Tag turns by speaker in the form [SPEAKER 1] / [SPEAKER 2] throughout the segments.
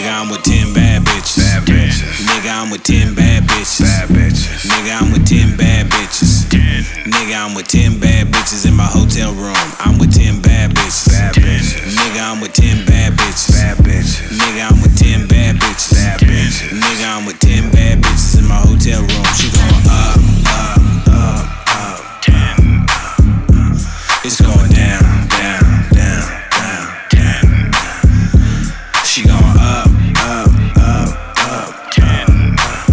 [SPEAKER 1] Nigga, I'm with 10 bad bitches. Nigga, I'm with 10 bad bitches. Nigga, I'm with 10 bad bitches. Nigga, I'm with 10 bad bitches in my hotel room. I'm with 10 bad bitches. Nigga, I'm with 10 bad bitches. Nigga, I'm with 10 bad bitches. Nigga, I'm with 10 bad bitches in my hotel room. She going up, up, up, up, 10. It's going down, down, down, down, down. She going up, up, up, up, 10.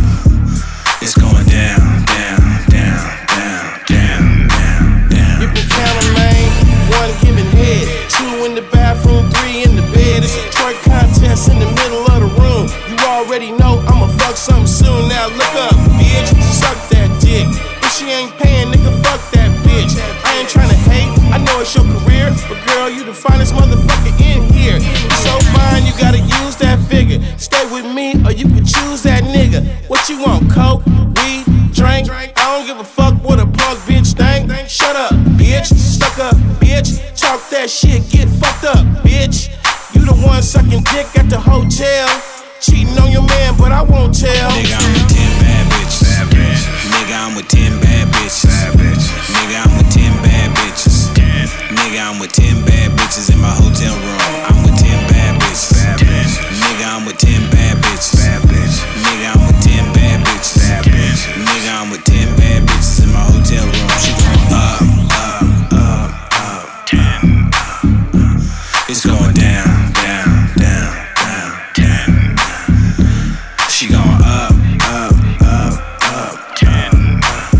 [SPEAKER 1] It's going down, down, down, down, down, down, down.
[SPEAKER 2] You can count 'em, man. 1 giving head, 2 in the bathroom, 3 in the bed. It's a twerk contest in the middle of the room. You already know I'ma fuck something soon. Now look up, bitch, suck that dick. If she ain't paying, nigga, fuck that bitch. I ain't tryna hate, I know it's your career, but girl, you the finest motherfucker in here. You so fine, you gotta use that figure. Stay with me, or you can choose that nigga. What you want, coke, weed, drink? I don't give a fuck what a punk bitch think. Shut up, bitch, stuck up, bitch. Talk that shit, get fucked up, bitch. You the one sucking dick at the hotel, cheating on your man, but I won't tell.
[SPEAKER 1] Nigga, I'm with 10 bad bitches. Nigga, I'm with 10 bad bitches. Nigga, I'm with 10 bad bitches. Nigga, I'm with 10 bad bitches in my hotel room. I'm with 10 bad bitches. Nigga, I'm with 10 bad bitches. Nigga, I'm with 10 bad bitches. Nigga, I'm with 10 bad bitches in my hotel room. She going up, up, up, up, 10. It's going down, down, down, down, 10. She going up, up, up, up, 10.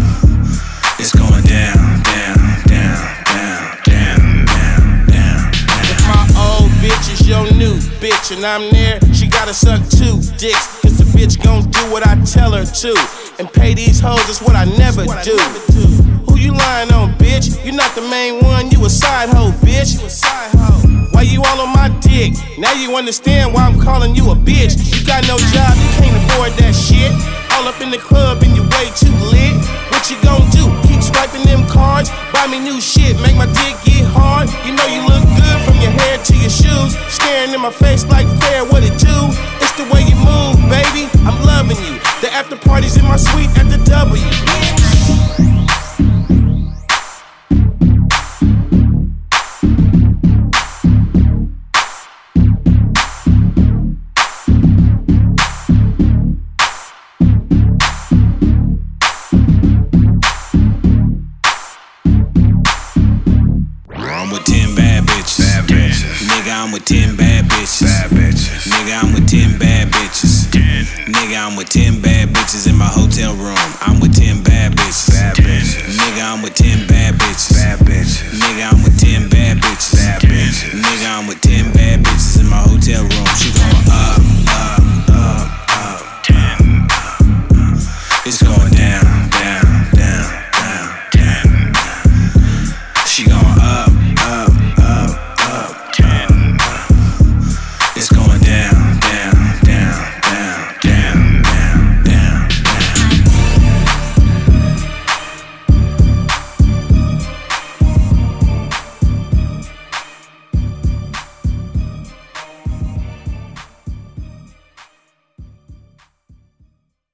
[SPEAKER 1] It's going down, down, down, down, down, down, down.
[SPEAKER 2] If my old bitch is your new bitch and I'm there, she gotta suck 2 dicks. Cause the bitch gon' do what I tell her to. And pay these hoes is what I never do. Who you lying on, bitch? You not the main one, you a side hoe, bitch. Why you all on my dick? Now you understand why I'm calling you a bitch. You got no job, you can't afford that shit. All up in the club and you way too lit. What you gon' do? Keep swiping them cards? Buy me new shit, make my dick get hard. You know you look good from your hair to your shoes. Staring in my face like fair, what it do? It's the way you move, baby, I'm loving you. The after party's in my suite at the W.
[SPEAKER 1] I'm with 10 bad bitches. Nigga, I'm with 10 bad bitches. Nigga, I'm with 10 bad bitches. Nigga, I'm with 10 bad bitches in my hotel room. I'm with 10 bad bitches. Nigga, I'm with 10 bad bitches. Nigga, I'm with 10 bad bitches. Nigga, I'm with 10 bad bitches in my hotel room. She gon'